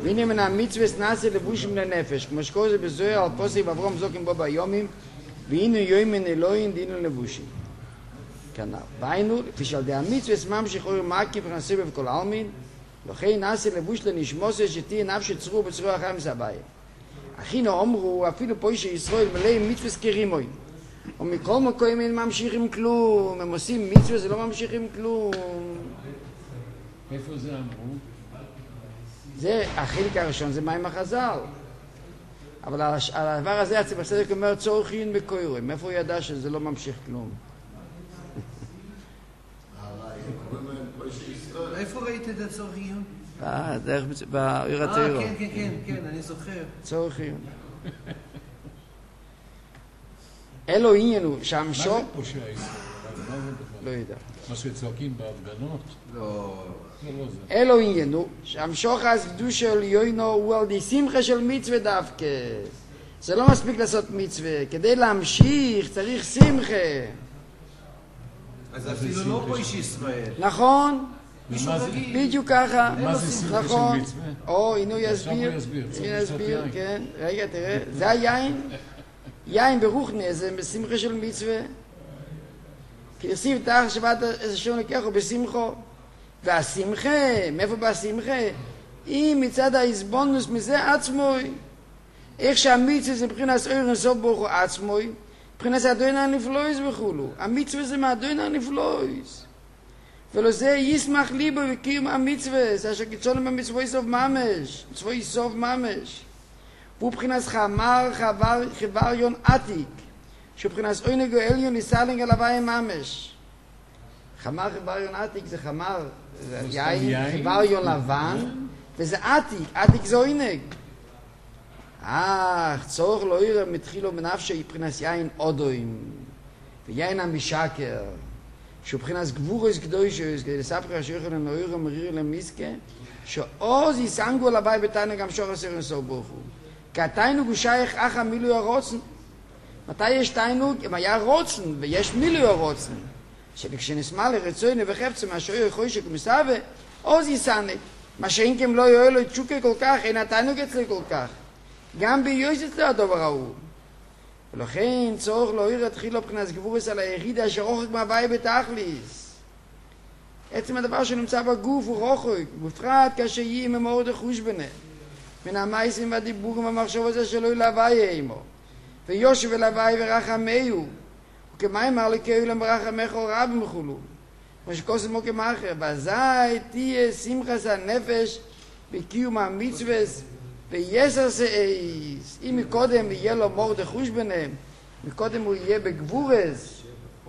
והנה מן המצווה נעשה לבושים לנפש, כמו שקורא זה בזוהר על פוסק ואברום זוקים בו ביומים, והנה יום מן אלוהים דינו לבושים. כנ"ל. והיינו, לפי שעל די המצווה ממשיך אור מקיף ונעשה בכל העלמין, לכן נעשה לבוש לנשמוסה שתהיה נפש צרור בצרור אחר מסבייה. אחינו אמרו, אפילו פה שישראל מלא מצווה סקרימוי. ומכל מקום אין ממשיכים כלום, הם עושים מצווה, זה לא ממשיכים כלום. איפה זה אמרו? זה, החלק הראשון זה מים החז"ל. אבל הדבר הזה, הצבא צדק אומר, צורכין בקוירים. מאיפה הוא ידע שזה לא ממשיך כלום? איפה ראית את הצורכין? בעיר התאירו. כן, אני זוכר. צורכין. אלו עניינו, שם שוק... מה זה פושע ישראל? לא יודע. מה שצועקים בהפגנות? לא. אלו עניינו, שם שוחס קדושה עליונו הוא על די שמחה של מצווה דווקא. זה לא מספיק לעשות מצווה, כדי להמשיך צריך שמחה. אז אפילו לא פה איש ישראל. נכון, בדיוק ככה. מה זה שמחה של נכון. מצווה? או, הנה הוא יסביר. יסביר, כן. רגע, תראה, זה היין. יין ברוחני, זה בשמחה של מצווה. כי יוסיף תח שבת השם לקחו בשמחו. והשמחה, מאיפה בא השמחה? היא מצד ההסבונוס מזה עצמוי. איך שהמצווה זה מבחינת אור אינסוף ברוך הוא עצמוי, מבחינת אדון הנפלויס וכולו. המצווה זה מאדון הנפלויס. ולזה ישמח ליבו וקיום המצווה, זה אשר קיצון במצווה יסוף ממש, מצווה יסוף ממש. והוא מבחינת חמר חבריון עתיק, שהוא מבחינת אוינגו עליון ניסלינג על הוואי ממש. חמר חבריון עתיק זה חמר, זה יין, חבריון לבן, וזה עתיק, עתיק זה אוינג. צורך לא יראה מתחילו מנפשו מבחינת יין אודוים, ויין המשקר, שהוא מבחינת גבורס קדושוס, כדי לספר שיוכל לנויר ומריר למיסקה, שעוז יסנגו על הוואי בתנא גם שור עשר אינסוף ברוך הוא. כי התיינוג הוא שייך אחא מילוי הרוצן. מתי יש תיינוג? אם היה רוצן, ויש מילוי הרוצן. שכשנסמל לרצוינו וחפצה מה שאוי חושק ומסווה, עוז יסנק. מה שאינכם לא יואל לו תשוקה כל כך, אין התיינוג אצלי כל כך. גם ביועז אצלו הדובר ההוא. ולכן צורך לא יראה תחילו מבחינת גבורס על היחיד אשר רוחק מהוואי בתכליס. עצם הדבר שנמצא בגוף הוא רוחק, בפרט כאשר יהיה ממאוד החוש ביניהם. מן המייסים והדיבורים והמחשוב הזה שלא ילהווי עמו. ויושב אלהווי ורחמהו. וכמה אמר לקהל למרחמך רבים וכולו. כמו שקוסם או כמאחר. ואזי תהיה שמחת הנפש בקיום המצווס ויסר סעיס. אם מקודם יהיה לו מור דחוש ביניהם, מקודם הוא יהיה בגבורס.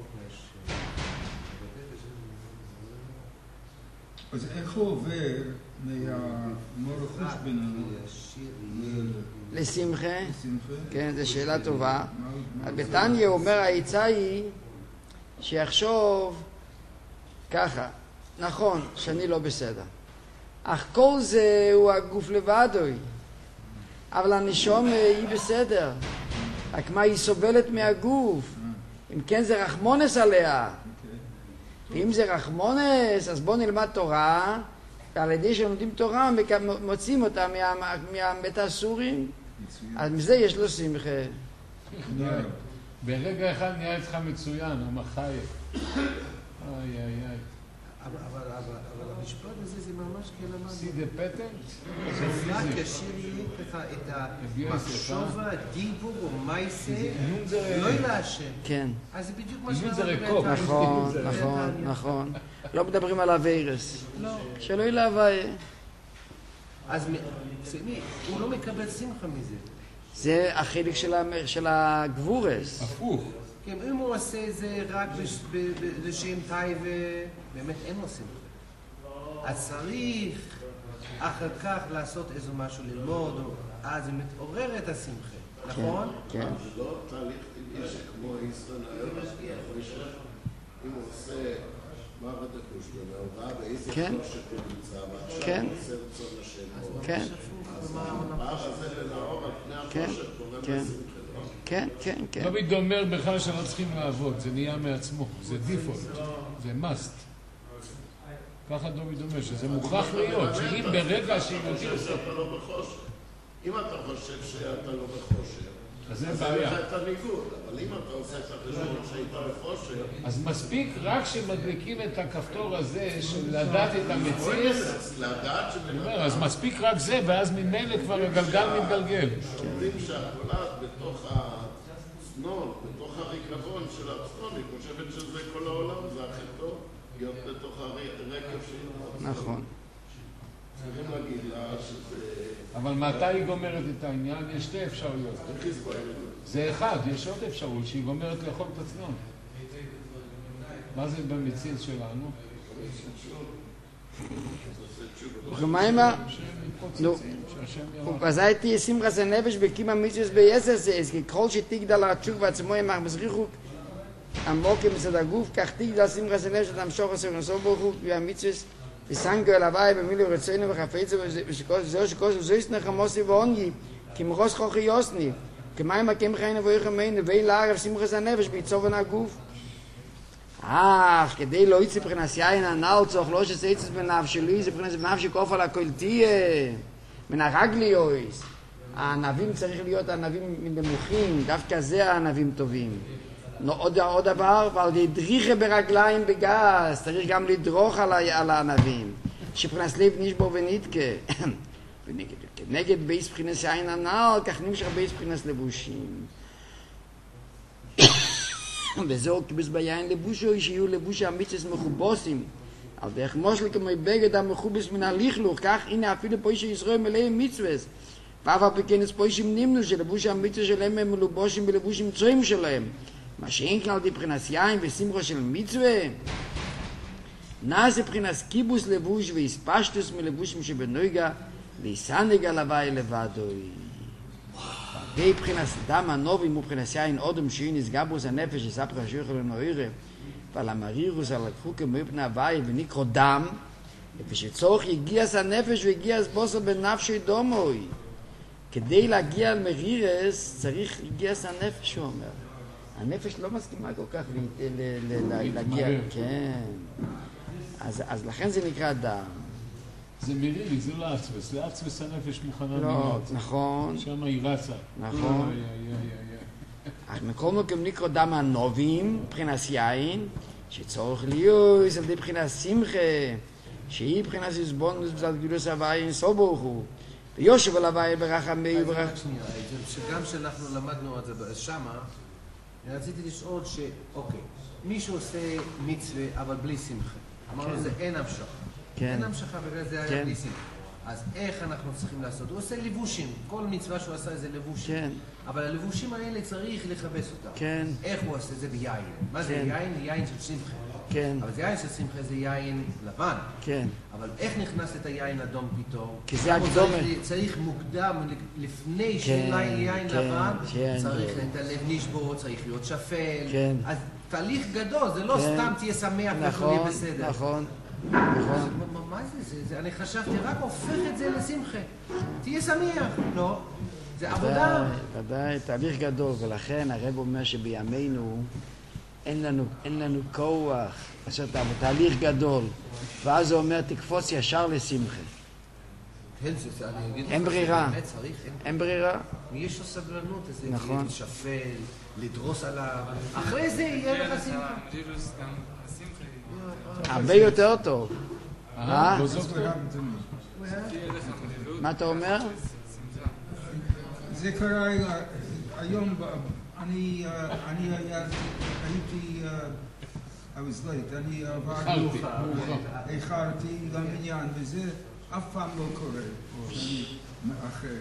אז איך הוא עובר מהמור החוש בינינו לשמחה? כן, זו שאלה טובה. בתניא אומר העצה היא שיחשוב ככה, נכון שאני לא בסדר, אך כל זה הוא הגוף לבדוי, אבל הנשום היא בסדר, רק מה היא סובלת מהגוף, אם כן זה רחמונס עליה, ואם זה רחמונס אז בוא נלמד תורה, ועל ידי שלומדים תורה מוצאים אותה מהמת הסורים, אז מזה יש לו שמחה. ברגע אחד נהיה איתך מצוין, המחייך. איי, איי, איי. אבל המשפט הזה זה ממש כלמד. See the pattern? זה רק ישיר לך את המחשוב, דיבור או מייסה, לא להשם. כן. אז זה בדיוק מה זה רקוב. נכון, נכון, נכון. לא מדברים על הווירס. לא. שלא ילהווי. אז הוא לא מקבל שמחה מזה. זה החלק של הגבורס. הפוך. כן, אם הוא עושה את זה רק לשם תאי ובאמת אין לו שמחה. אז צריך אחר כך לעשות איזה משהו ללמוד, אז זה מתעורר את השמחה, נכון? כן. זה לא תהליך טבעי שכמו ישראל היום אם הוא עושה מה בדקוש במאורע באיזה חושק הוא נמצא ועכשיו הוא עושה רצון השם כן. אז הפער הזה לנאור על פני החושק קורא לשמחה. כן, כן, כן. דוד אומר בכלל שלא צריכים לעבוד, זה נהיה מעצמו, זה דיפולט, זה must. ככה דוד אומר, שזה מוכרח להיות, שאם ברגע שיהודי עושה... אם אתה חושב שאתה לא בחושר, אז זה בעיה. זה את הניגוד, אבל אם אתה עושה את החשבון שהיית בחושר... אז מספיק רק שמדליקים את הכפתור הזה של לדעת את המציאות. לדעת אני אומר, אז מספיק רק זה, ואז ממילא כבר הגלגל מתגלגל. אומרים שהתולעת בתוך הצנון, בתוך הריקבון של הצנון, היא חושבת שזה כל העולם, זה הכי טוב, להיות בתוך הרקב של... נכון. צריכים להגיד לה שזה... אבל מתי היא גומרת את העניין? יש שתי אפשרויות. זה אחד, יש עוד אפשרות שהיא גומרת לאכול את הצנון. מה זה במציאות שלנו? ומיימר, ובזית תהיה שמחת הנפש בקימה מצווה ביסס, כי כל שתגדל התשוק ועצמו ימח מזריחוק עמוק מצד הגוף, כך תגדל שמחת הנפש את המשוך הסרנסו ברוך הוא, והמצווה וסנגו אל הוואי במילי רצוינו וחפצו וזהו שכוסו זויס נחמוסי ועונגי כמרוס חוכי יוסני כמיים הקים חיינו ויחמיינו ואין לערב שמחת הנפש ביצובן הגוף כדי לא יצא פרנס יין הנעל צוך לא שצייצת בנף שלי זה פרנס בנף שכוף על הכל תהיה מן הרגליוס הענבים צריך להיות ענבים נמוכים דווקא זה הענבים טובים עוד דבר, ועל דריכה ברגליים בגז, צריך גם לדרוך על הענבים, שפרנס לב נשבור ונתקה, ונגד בייס פרנס יין הנעל, כך נמשך בייס פרנס לבושים. וזהו כבס ביין לבושו, שיהיו לבושי המצס מחובוסים, על דרך מושל כמו בגד המחובס מן הליכלוך, כך הנה אפילו פה שישראל מלאי מצווס, ואף בכנס פה נמנו שלבושי המצס שלהם הם מלובושים בלבושים צועים שלהם, מה שאין כלל דבחינס יין ושמחו של מצווה נעשה בחינס קיבוס לבוש והספשטוס מלבושים שבנויגה להיסנג על הוואי לבדוי ובחינס דם הנובים ובחינס יין אודם שאין נסגבוס הנפש שספר השיוך לנועירה ועל המרירוס על הקחוק מפני הוואי ונקרו דם ושצורך יגיעס הנפש ויגיעס בוסר בנפשי דומוי כדי להגיע על מרירס צריך יגיעס הנפש הוא אומר הנפש לא מסכימה כל כך להגיע, כן. אז לכן זה נקרא דם. זה מרירי, זה לא עצבס. לעצבס הנפש מוכנה לא, נכון. שם היא רצה. נכון. מכל מקום נקרא דם הנובים, מבחינס יין, שצורך להיות על ידי מבחינס שמחה, שהיא מבחינס יסבונוס בצד גילוס הוואי סובוך הוא. ויושב על הוואי ברחמי וברח... שגם שאנחנו למדנו את זה שמה, רציתי לשאול אוקיי, מישהו עושה מצווה אבל בלי שמחה. אמרנו זה אין המשכה. אין המשכה בגלל זה היה בלי שמחה. אז איך אנחנו צריכים לעשות? הוא עושה לבושים. כל מצווה שהוא עשה זה לבושים. אבל הלבושים האלה צריך לכבס אותם. איך הוא עושה זה ביין? מה זה יין? יין של שמחה. אבל זה יין של שמחה זה יין לבן. אבל איך נכנס את היין אדום פתאום? כי זה הקדומה. צריך מוקדם, לפני שיין לבן, צריך את הלב נשבור, צריך להיות שפל. אז תהליך גדול, זה לא סתם תהיה שמח והכל יהיה בסדר. נכון. מה זה? אני חשבתי, רק הופך את זה לשמחה. תהיה שמח. לא. זה עבודה. ודאי, תהליך גדול, ולכן הרב אומר שבימינו אין לנו כוח לעשות תהליך גדול, ואז הוא אומר תקפוץ ישר לשמחה. אין ברירה. אין ברירה. יש לו סבלנות, איזה לשפל, לדרוס עליו, אחרי זה יהיה לך שמחה. הרבה יותר טוב. מה אתה אומר? זה קרה היום, אני הייתי, I was late, אני עברתי, איחרתי גם עניין, וזה אף פעם לא קורה שאני מאחר.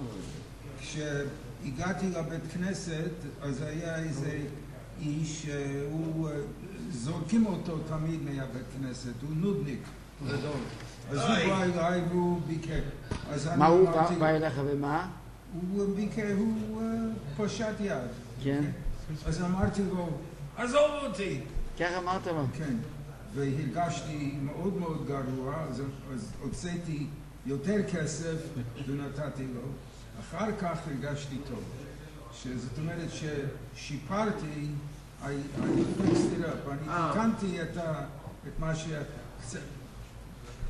כשהגעתי לבית כנסת, אז היה איזה איש, הוא זורקים אותו תמיד מהבית כנסת, הוא נודניק גדול. אז הוא בא אליי והוא ביקר. מה הוא בא אליך ומה? הוא ביקר, הוא פושט יד. כן. אז אמרתי לו, עזוב אותי. ככה אמרת לו? כן. והרגשתי מאוד מאוד גרוע, אז הוצאתי יותר כסף ונתתי לו. אחר כך הרגשתי טוב. זאת אומרת ששיפרתי, I fixed it up. אני תיקנתי את מה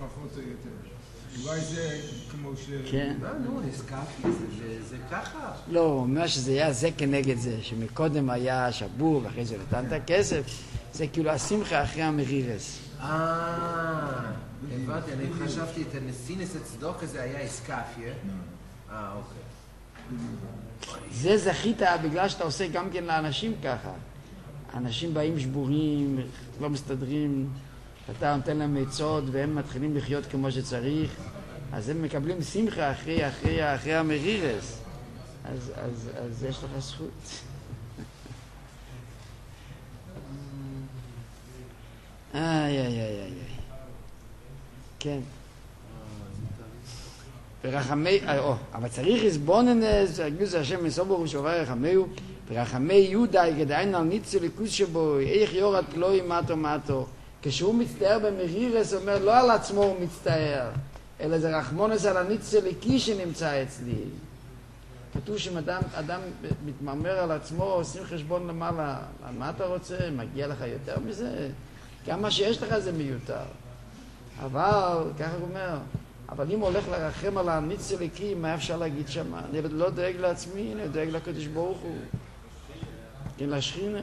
פחות או יותר. אולי זה כמו ש... כן. נו, נזכרתי, זה ככה. לא, הוא אומר שזה היה זה כנגד זה, שמקודם היה שבור ואחרי זה נתן את הכסף, זה כאילו השמחה אחרי המרירס. הבנתי, אני חשבתי את הנסינס הצדוק הזה היה איסקאפיה. אוקיי. זה זכית בגלל שאתה עושה גם כן לאנשים ככה. אנשים באים שבורים, לא מסתדרים, אתה נותן להם עצות והם מתחילים לחיות כמו שצריך, אז הם מקבלים שמחה אחרי המרירס. אז יש לך זכות. איי. כן. ורחמי, אבל צריך לסבוננס, הגנוז השם מסובר ושעובר רחמיו, ורחמי יהודה יגדיין על ניצו לכוס שבו, איך יורד פלוי מטו. כשהוא מצטער במרירס, הוא אומר, לא על עצמו הוא מצטער, אלא זה רחמונס על הניצו לכי שנמצא אצלי. כתוב שאם אדם מתמרמר על עצמו, עושים חשבון למעלה, מה אתה רוצה? מגיע לך יותר מזה? גם מה שיש לך זה מיותר. אבל, ככה הוא אומר, אבל אם הולך לרחם על הניץ אליקי, מה אפשר להגיד שם? אני לא דואג לעצמי, אני דואג לקדוש ברוך הוא. כן, להשכינה.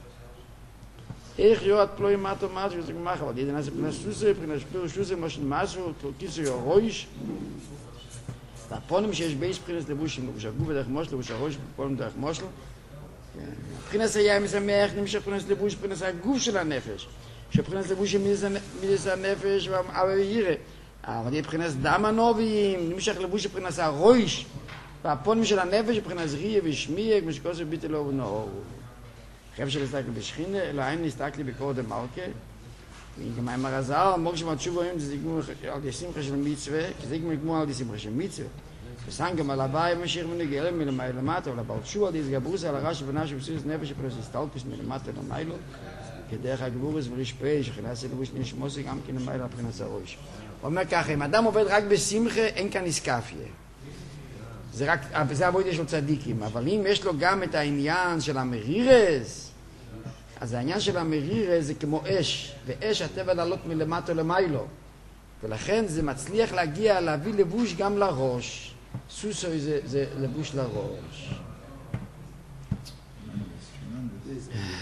איך יורד פלוי מטו, וזה גמח, אבל ידע נעשה פנס סוסי, פנס פירוש סוסי, מושן מסו, כיסו יורויש. והפונים שיש בייס פנס לבושים, לבוש הגוף ודרך מושל, לבוש הראש, פונים דרך מושל. פנס היה משמח, נמשך פנס לבוש, פנס הגוף של הנפש. שפנס לבוש מידס הנפש, אבל יראה. אבל יהיה פנס דם הנוביים, נמשך לבוש פנס הראש. והפונים של הנפש, פנס ריה ושמיע, כמו שכוסו ביטל לו ונאור. חייב שלסתק לי בשכינה, אלא אין נסתק לי בקור דמרקה. גם עם הרזל, מוג שמתשוב היום, זה יגמור על יסימחה של מצווה, כי זה יגמור על יסימחה של מצווה. וסנגם על הוואי משאיר מנגל מלמטה, אבל הבעל תשוב על יסגברוס על הרש ובנה שבסיס נפש שפנס הסתלפס מלמטה למיילו, כדרך הגבורס ורשפי, שכנס לבוש נשמוסי גם כן למיילו מבחינת הראש. הוא אומר ככה, אם אדם עובד רק בשמחה, אין כאן איסקאפיה. זה עבודה של צדיקים, אבל אם יש לו גם את העניין של המרירס, אז העניין של המרירס זה כמו אש, ואש הטבע לעלות מלמטה למיילו, ולכן זה מצליח להגיע, להביא לבוש גם לראש. סוסוי זה לבוש לראש.